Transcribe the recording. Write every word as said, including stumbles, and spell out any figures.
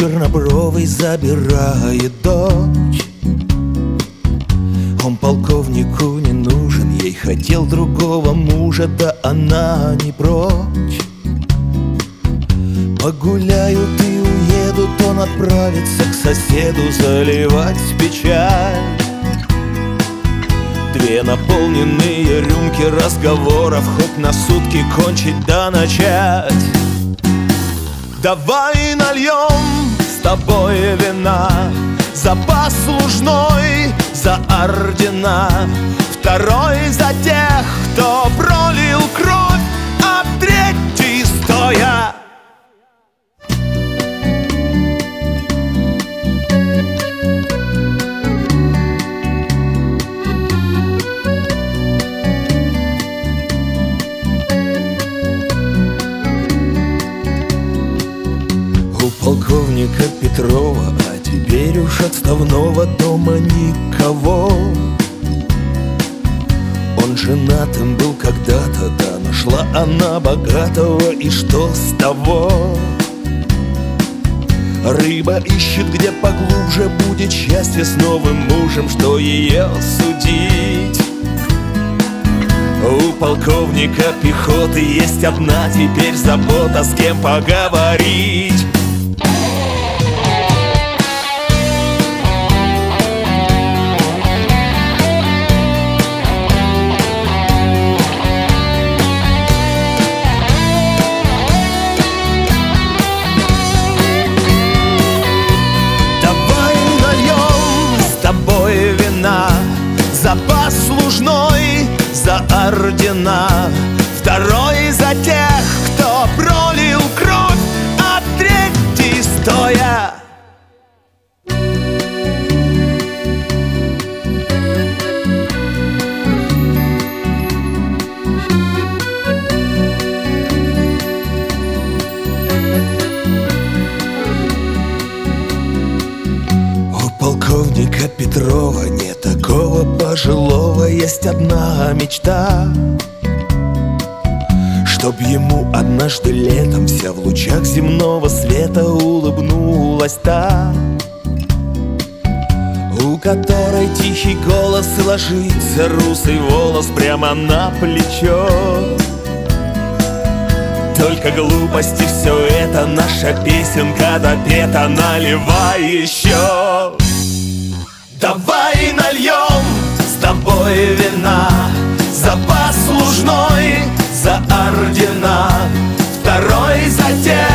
чернобровый забирает дочь. Он полковнику не нужен, ей хотел другого мужа, да она не прочь. Погуляют и уедут, он отправится к соседу заливать печаль. Две наполненные рюмки разговоров, хоть на сутки кончить да начать. Давай нальем с тобой вина за послужной, за ордена, второй за тех, кто пролил кровь, а третий стоя. Полковника Петрова, а теперь уж отставного дома никого. Он женатым был когда-то, да нашла она богатого, и что с того? Рыба ищет, где поглубже будет счастье с новым мужем, что ее судить. У полковника пехоты есть одна теперь забота, с кем поговорить. За послужной, за ордена, второй за тех, кто пролил кровь, а третий стоя. Полковника Петрова не такого пожилого, есть одна мечта, чтоб ему однажды летом вся в лучах земного света улыбнулась та, у которой тихий голос и ложится русый волос прямо на плечо. Только глупости все это, наша песенка допета, наливай еще. Давай нальем с тобой вина за послужной, за ордена, второй за тех,